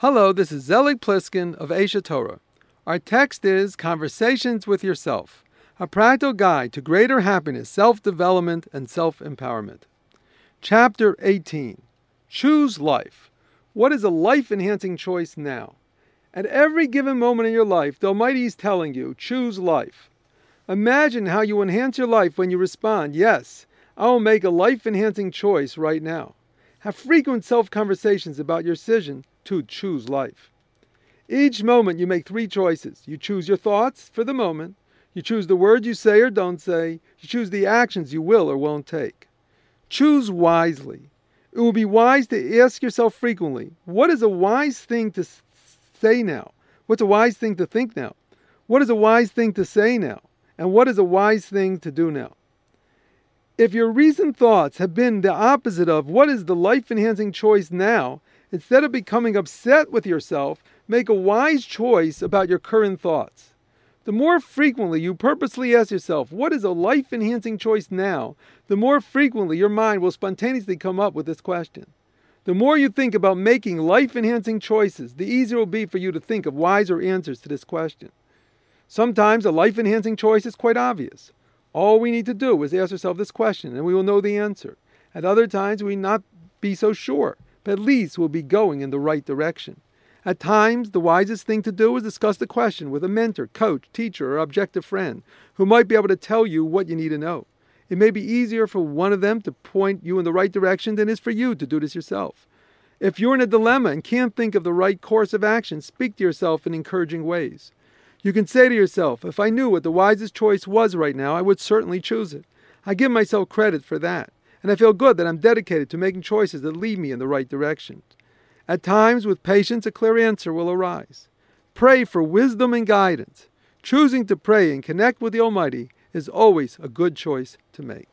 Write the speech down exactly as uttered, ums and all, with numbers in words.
Hello, this is Zelig Pliskin of Aisha Torah. Our text is Conversations with Yourself, a practical guide to greater happiness, self-development, and self-empowerment. Chapter eighteen, Choose Life. What is a life-enhancing choice now? At every given moment in your life, the Almighty is telling you, choose life. Imagine how you enhance your life when you respond, yes, I will make a life-enhancing choice right now. Have frequent self-conversations about your decision to choose life. Each moment you make three choices. You choose your thoughts for the moment. You choose the words you say or don't say. You choose the actions you will or won't take. Choose wisely. It will be wise to ask yourself frequently, what is a wise thing to say now? What's a wise thing to think now? What is a wise thing to say now? And what is a wise thing to do now? If your recent thoughts have been the opposite of what is the life-enhancing choice now, instead of becoming upset with yourself, make a wise choice about your current thoughts. The more frequently you purposely ask yourself, what is a life-enhancing choice now, the more frequently your mind will spontaneously come up with this question. The more you think about making life-enhancing choices, the easier it will be for you to think of wiser answers to this question. Sometimes a life-enhancing choice is quite obvious. All we need to do is ask ourselves this question and we will know the answer. At other times we may not be so sure, but at least we'll be going in the right direction. At times, the wisest thing to do is discuss the question with a mentor, coach, teacher, or objective friend who might be able to tell you what you need to know. It may be easier for one of them to point you in the right direction than it is for you to do this yourself. If you're in a dilemma and can't think of the right course of action, speak to yourself in encouraging ways. You can say to yourself, if I knew what the wisest choice was right now, I would certainly choose it. I give myself credit for that. And I feel good that I'm dedicated to making choices that lead me in the right direction. At times, with patience, a clear answer will arise. Pray for wisdom and guidance. Choosing to pray and connect with the Almighty is always a good choice to make.